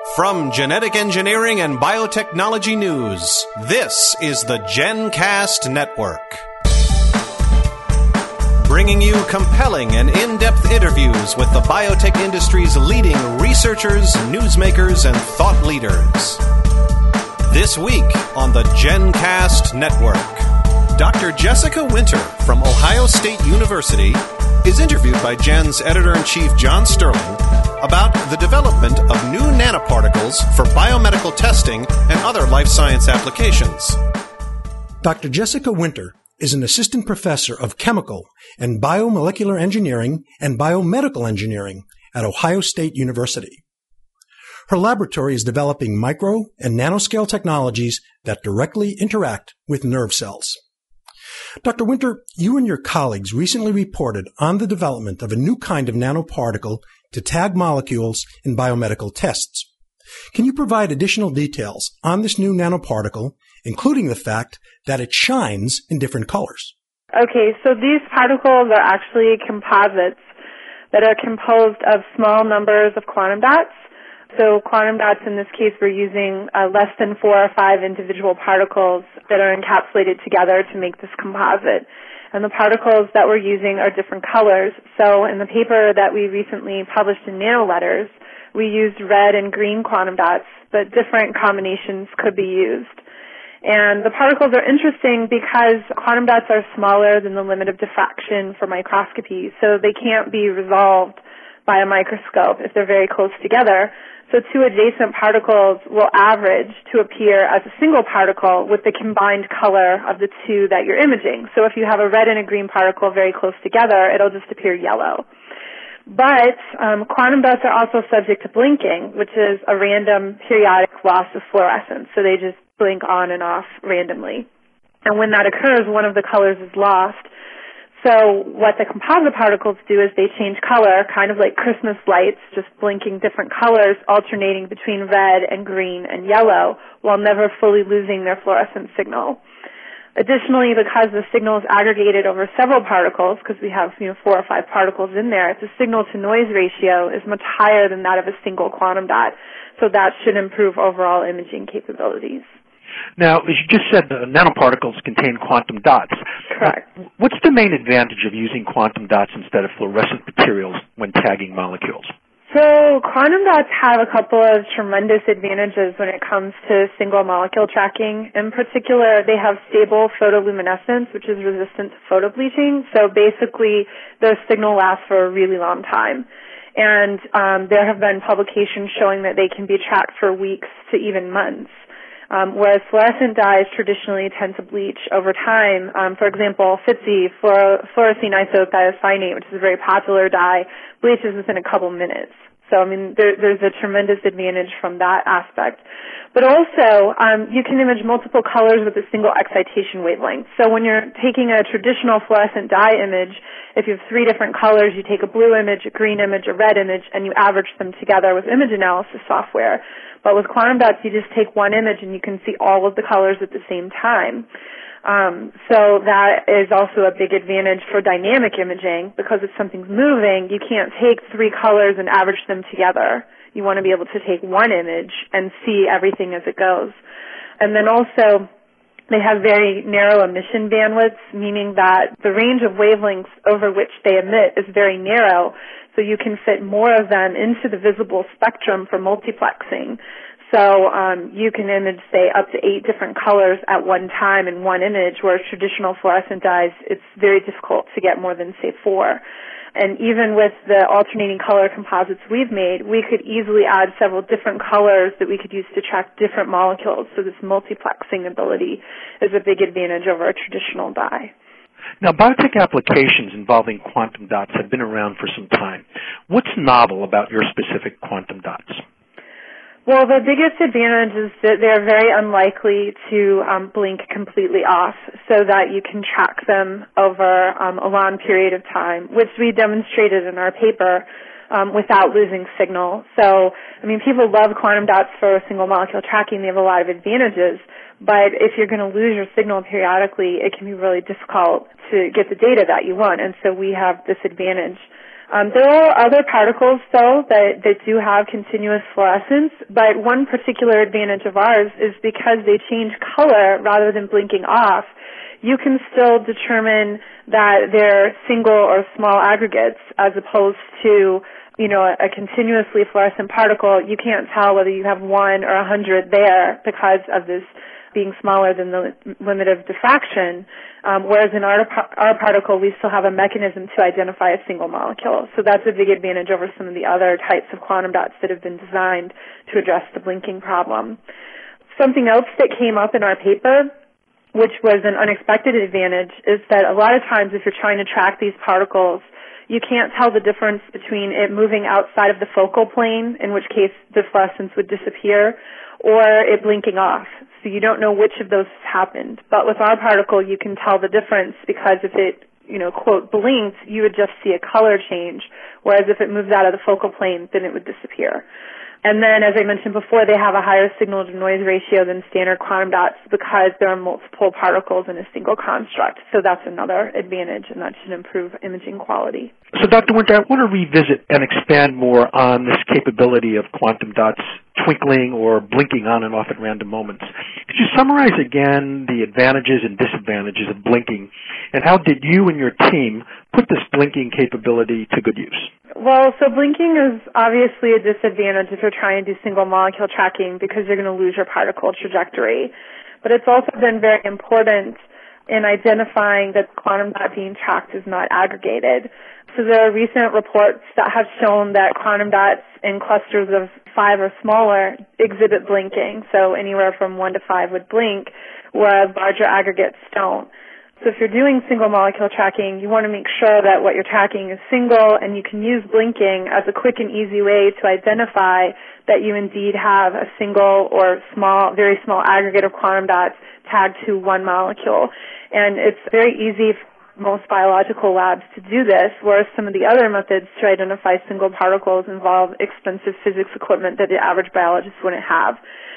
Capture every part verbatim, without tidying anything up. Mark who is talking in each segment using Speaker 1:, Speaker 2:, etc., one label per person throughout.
Speaker 1: From Genetic Engineering and Biotechnology News, this is the GenCast Network. Bringing you compelling and in-depth interviews with the biotech industry's leading researchers, newsmakers, and thought leaders. This week on the GenCast Network, Doctor Jessica Winter from Ohio State University is interviewed by Gen's Editor-in-Chief John Sterling about the development of new nanoparticles for biomedical testing and other life science applications.
Speaker 2: Doctor Jessica Winter is an assistant professor of chemical and biomolecular engineering and biomedical engineering at Ohio State University. Her laboratory is developing micro and nanoscale technologies that directly interact with nerve cells. Doctor Winter, you and your colleagues recently reported on the development of a new kind of nanoparticle to tag molecules in biomedical tests. Can you provide additional details on this new nanoparticle, including the fact that it shines in different colors?
Speaker 3: Okay, so these particles are actually composites that are composed of small numbers of quantum dots. So quantum dots, in this case, we're using uh, less than four or five individual particles that are encapsulated together to make this composite. And the particles that we're using are different colors. So in the paper that we recently published in Nanoletters, we used red and green quantum dots, but different combinations could be used. And the particles are interesting because quantum dots are smaller than the limit of diffraction for microscopy, so they can't be resolved by a microscope if they're very close together. So two adjacent particles will average to appear as a single particle with the combined color of the two that you're imaging. So if you have a red and a green particle very close together, it'll just appear yellow. But um, quantum dots are also subject to blinking, which is a random periodic loss of fluorescence. So they just blink on and off randomly. And when that occurs, one of the colors is lost. So what the composite particles do is they change color, kind of like Christmas lights, just blinking different colors, alternating between red and green and yellow, while never fully losing their fluorescent signal. Additionally, because the signal is aggregated over several particles, because we have you know four or five particles in there, the signal-to-noise ratio is much higher than that of a single quantum dot. So that should improve overall imaging capabilities.
Speaker 4: Now, as you just said, the nanoparticles contain quantum dots.
Speaker 3: Correct.
Speaker 4: Now, what's the main advantage of using quantum dots instead of fluorescent materials when tagging molecules?
Speaker 3: So quantum dots have a couple of tremendous advantages when it comes to single molecule tracking. In particular, they have stable photoluminescence, which is resistant to photobleaching. So basically, their signal lasts for a really long time. And um, there have been publications showing that they can be tracked for weeks to even months. Um, whereas fluorescent dyes traditionally tend to bleach over time. Um, for example, F T S I, fluor- fluorescein isothiocyanate, which is a very popular dye, bleaches within a couple minutes. So, I mean, there, there's a tremendous advantage from that aspect. But also, um, you can image multiple colors with a single excitation wavelength. So when you're taking a traditional fluorescent dye image, if you have three different colors, you take a blue image, a green image, a red image, and you average them together with image analysis software. But with quantum dots, you just take one image and you can see all of the colors at the same time. Um, so that is also a big advantage for dynamic imaging because if something's moving, you can't take three colors and average them together. You want to be able to take one image and see everything as it goes. And then also, they have very narrow emission bandwidths, meaning that the range of wavelengths over which they emit is very narrow, so you can fit more of them into the visible spectrum for multiplexing. So um, you can image, say, up to eight different colors at one time in one image, whereas traditional fluorescent dyes, it's very difficult to get more than, say, four. And even with the alternating color composites we've made, we could easily add several different colors that we could use to track different molecules. So this multiplexing ability is a big advantage over a traditional dye.
Speaker 4: Now, biotech applications involving quantum dots have been around for some time. What's novel about your specific quantum dots?
Speaker 3: Well, the biggest advantage is that they're very unlikely to um, blink completely off so that you can track them over um, a long period of time, which we demonstrated in our paper um, without losing signal. So, I mean, people love quantum dots for single molecule tracking. They have a lot of advantages. But if you're going to lose your signal periodically, it can be really difficult to get the data that you want. And so we have this advantage. Um, there are other particles, though, that, that do have continuous fluorescence, but one particular advantage of ours is because they change color rather than blinking off, you can still determine that they're single or small aggregates as opposed to, you know, a, a continuously fluorescent particle. You can't tell whether you have one or a hundred there because of this being smaller than the limit of diffraction, um, whereas in our, our particle, we still have a mechanism to identify a single molecule. So that's a big advantage over some of the other types of quantum dots that have been designed to address the blinking problem. Something else that came up in our paper, which was an unexpected advantage, is that a lot of times if you're trying to track these particles, you can't tell the difference between it moving outside of the focal plane, in which case the fluorescence would disappear, or it blinking off. So you don't know which of those happened. But with our particle, you can tell the difference because if it, you know, quote, blinked, you would just see a color change, whereas if it moves out of the focal plane, then it would disappear. And then, as I mentioned before, they have a higher signal-to-noise ratio than standard quantum dots because there are multiple particles in a single construct. So that's another advantage, and that should improve imaging quality.
Speaker 4: So, Doctor Winter, I want to revisit and expand more on this capability of quantum dots twinkling or blinking on and off at random moments. Could you summarize again the advantages and disadvantages of blinking, and how did you and your team put this blinking capability to good use?
Speaker 3: Well, so blinking is obviously a disadvantage if you're trying to do single molecule tracking because you're going to lose your particle trajectory. But it's also been very important in identifying that the quantum dot being tracked is not aggregated. So there are recent reports that have shown that quantum dots in clusters of five or smaller exhibit blinking. So anywhere from one to five would blink, whereas larger aggregates don't. So if you're doing single molecule tracking, you want to make sure that what you're tracking is single, and you can use blinking as a quick and easy way to identify that you indeed have a single or small, very small aggregate of quantum dots tagged to one molecule. And it's very easy for most biological labs to do this, whereas some of the other methods to identify single particles involve expensive physics equipment that the average biologist wouldn't have.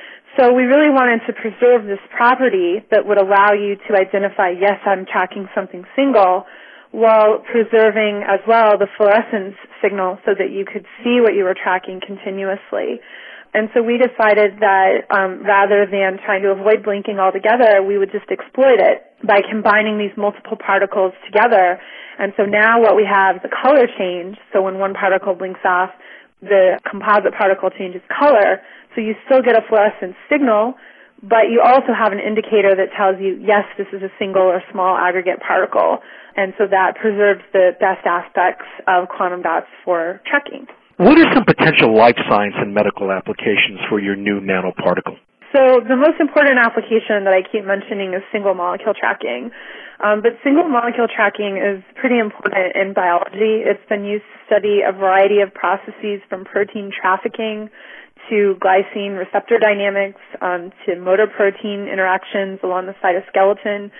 Speaker 3: So we really wanted to preserve this property that would allow you to identify, yes, I'm tracking something single, while preserving as well the fluorescence signal so that you could see what you were tracking continuously. And so we decided that um, rather than trying to avoid blinking altogether, we would just exploit it by combining these multiple particles together. And so now what we have is a color change. So when one particle blinks off, the composite particle changes color. So you still get a fluorescence signal, but you also have an indicator that tells you, yes, this is a single or small aggregate particle. And so that preserves the best aspects of quantum dots for tracking.
Speaker 4: What are some potential life science and medical applications for your new nanoparticle?
Speaker 3: So the most important application that I keep mentioning is single molecule tracking. Um, but single molecule tracking is pretty important in biology. It's been used to study a variety of processes from protein trafficking to glycine receptor dynamics, um, to motor protein interactions along the cytoskeleton.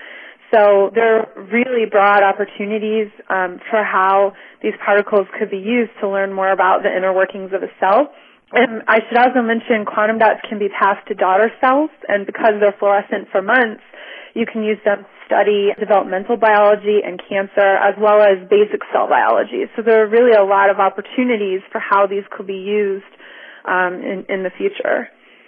Speaker 3: So there are really broad opportunities um, for how these particles could be used to learn more about the inner workings of a cell. And I should also mention quantum dots can be passed to daughter cells, and because they're fluorescent for months, you can use them to study developmental biology and cancer as well as basic cell biology. So there are really a lot of opportunities for how these could be used um, in, in the future.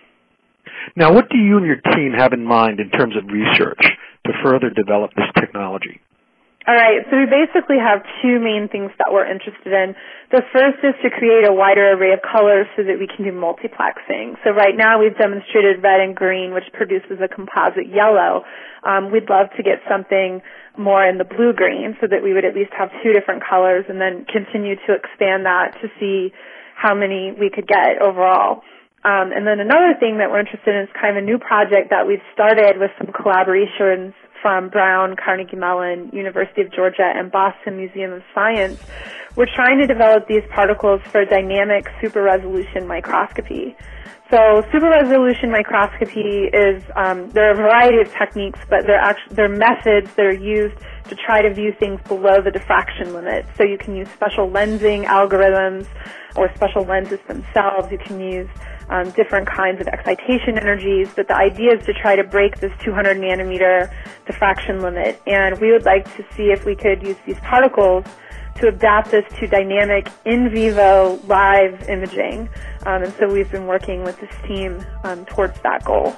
Speaker 4: Now, what do you and your team have in mind in terms of research to further develop this technology?
Speaker 3: All right, so we basically have two main things that we're interested in. The first is to create a wider array of colors so that we can do multiplexing. So right now we've demonstrated red and green, which produces a composite yellow. Um, we'd love to get something more in the blue-green so that we would at least have two different colors and then continue to expand that to see how many we could get overall. Um, and then another thing that we're interested in is kind of a new project that we've started with some collaborations from Brown, Carnegie Mellon, University of Georgia, and Boston Museum of Science. We're trying to develop these particles for dynamic super-resolution microscopy. So super-resolution microscopy is, um, there are a variety of techniques, but they're actually, they're methods that are used to try to view things below the diffraction limit. So you can use special lensing algorithms or special lenses themselves. You can use um, different kinds of excitation energies, but the idea is to try to break this two hundred nanometer diffraction limit. And we would like to see if we could use these particles to adapt this to dynamic in vivo live imaging. Um, and so we've been working with this team um, towards that goal.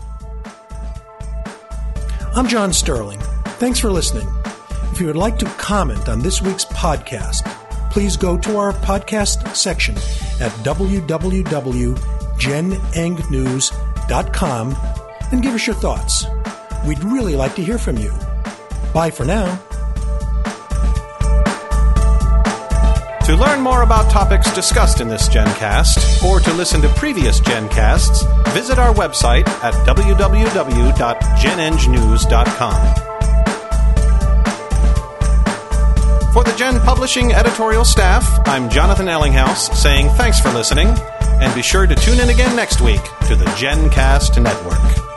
Speaker 2: I'm John Sterling. Thanks for listening. If you would like to comment on this week's podcast, please go to our podcast section at w w w dot gen eng news dot com and give us your thoughts. We'd really like to hear from you. Bye for now.
Speaker 1: To learn more about topics discussed in this GenCast, or to listen to previous GenCasts, visit our website at w w w dot gen eng news dot com. For the Gen Publishing editorial staff, I'm Jonathan Ellinghaus saying thanks for listening, and be sure to tune in again next week to the GenCast Network.